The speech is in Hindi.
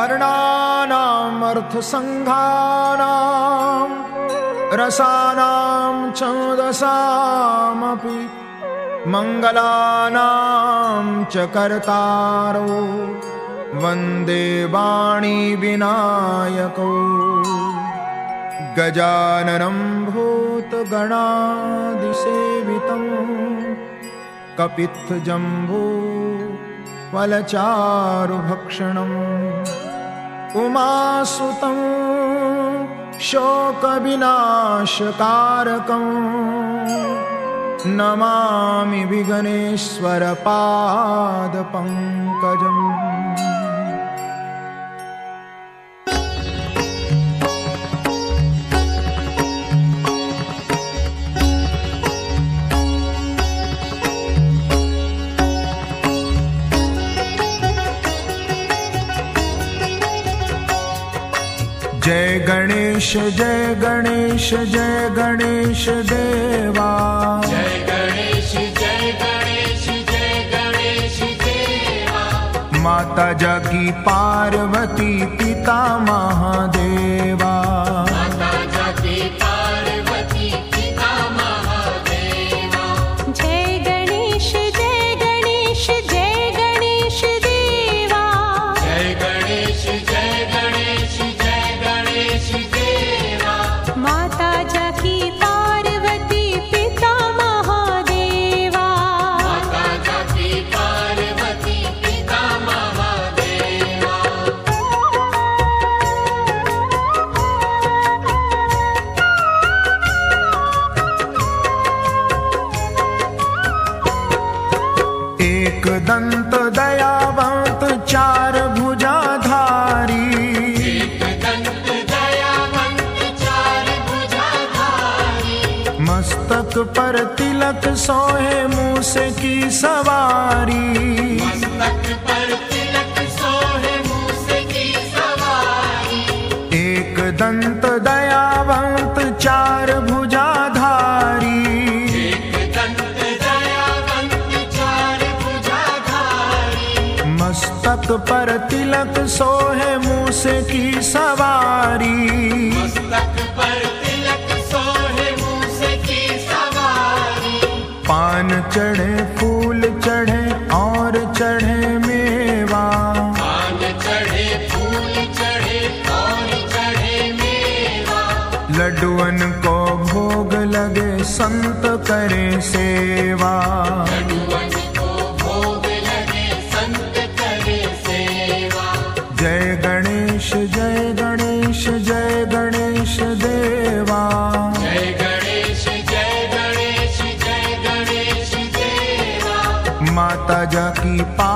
वर्णानाम् अर्थसङ्घानाम् रसानां छन्दसामपि मङ्गलानां च कर्तारो वन्दे वाणी विनायको गजाननं भूतगणादिसेवितं कपित्थजम्बो फलचारुभक्षणम् उमासुतं शोकविनाशकारकं नमामि विघ्नेश्वरपादपङ्कजम्। जय गणेश जय गणेश जय गणेश देवा। जय गणेश जय गणेश जय गणेश देवा। माता जागी पार्वती पिता महादेवा। माता जागी पार्वती पिता महादेवा। जय गणेश जय गणेश जय गणेश देवा। जय गणेश जय गणेश माता जाकी पार्वती पिता महादेवा। माता जाकी पार्वती पिता महादेवा। एक दंत दयावंत चार भुजाधारी। मस्तक पर तिलक सोहे मूस की सवारी। मस्तक पर तिलक सोहे मूस की सवारी। एक दंत दयावंत चार भुजाधारी। एक दंत दयावंत चार भुजाधारी। मस्तक पर तिलक सोहे मूस की सवारी। मस्तक पर पान चढ़े फूल चढ़े और चढ़े मेवा। पान चढ़े फूल चढ़े और चढ़े मेवा। लड्डुअन को भोग लगे संत करे सेवा। लड्डुअन को भोग लगे संत करे सेवा। जय गणेश जय गणेश जय गणेश देवा। जय गणेश जय गणेश जय गणेश देवा। माता जाकी